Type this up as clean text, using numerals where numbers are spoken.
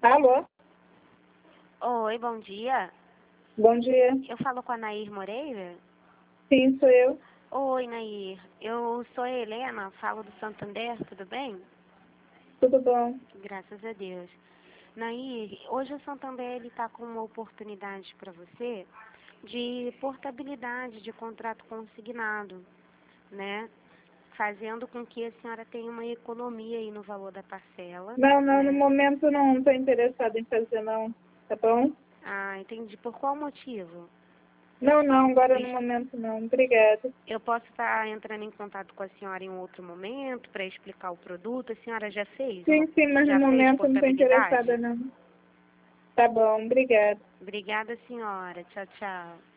Alô? Oi, bom dia. Bom dia. Eu falo com a Nair Moreira? Sim, sou eu. Oi, Nair. Eu sou a Helena, falo do Santander, tudo bem? Tudo bom? Graças a Deus. Nair, hoje o Santander está com uma oportunidade para você de portabilidade de contrato consignado, né? Fazendo com que a senhora tenha uma economia aí no valor da parcela, Não, no né? momento não estou interessada em fazer não, tá bom? Ah, entendi. Por qual motivo? Não, agora no momento não. Obrigada. Eu posso estar entrando em contato com a senhora em um outro momento para explicar o produto. A senhora já fez? Sim, mas no Já fez momento não estou interessada portabilidade? não. Tá bom, obrigada. Obrigada, senhora. Tchau, tchau.